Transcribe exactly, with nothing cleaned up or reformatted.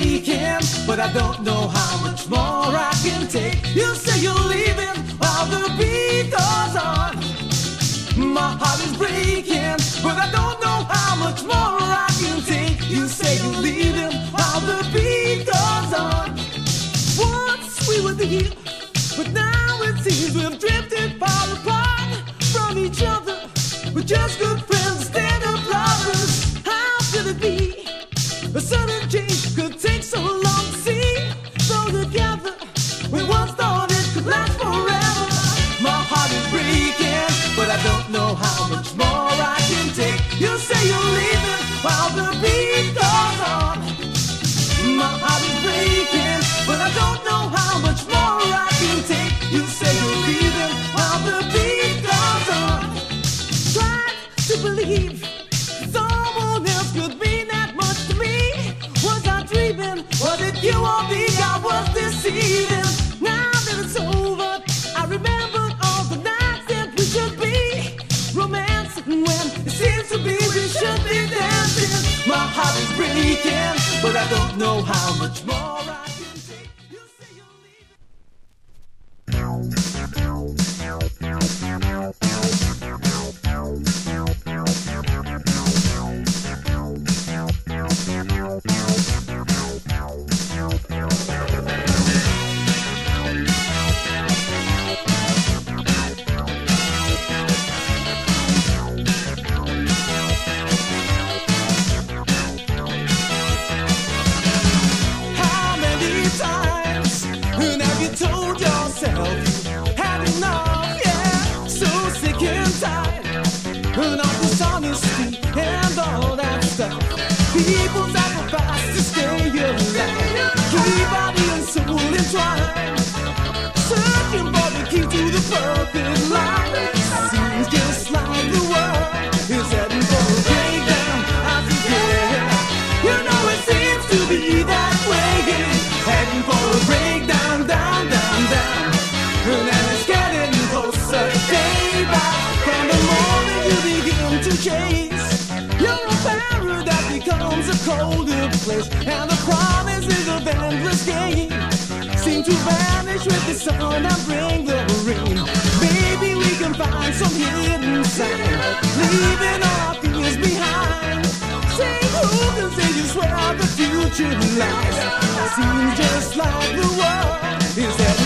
breaking, but I don't know how much more I can take. You say you're leaving while the beat goes on. My heart is breaking, but I don't know how much more I can take. You say you're leaving while the beat goes on. Once we were here, but now it seems we've drifted far apart from each other. We're just good friends instead of lovers. How could it be a sudden change could take so long to see? So together we once thought it could last forever. My heart is breaking, but I don't know how much more I can take. You say you're leaving while the beat goes on. My heart is breaking, but I don't know how much more I can take. You say you're leaving while the beat goes on. Try to believe someone else could mean that much to me. Was I dreaming? Was it you or me I was deceiving? Now that it's over, I remembered all the nights that we should be romancing when it seems to be we should be dancing. My heart is breaking, but I don't know how much more I can take. You say you're leaving. How many times have you told yourself you had enough? Yeah, so sick and tired of dishonesty and all that stuff. People sacrifice to stay alive, keep body and soul entwined, searching for the key to the perfect life. Seems just like the world is heading for a breakdown. I see, yeah, you know it seems to be that way, heading for a breakdown, down, down, down. And it's getting closer day by from the moment you begin to chase. You're a barrier that becomes a colder place, and the promises of endless gain seem to vanish with the sun and bring the rain. Maybe we can find some hidden sign, leaving our fears behind. Say who can say just where the future lies? Seems just like the world is heading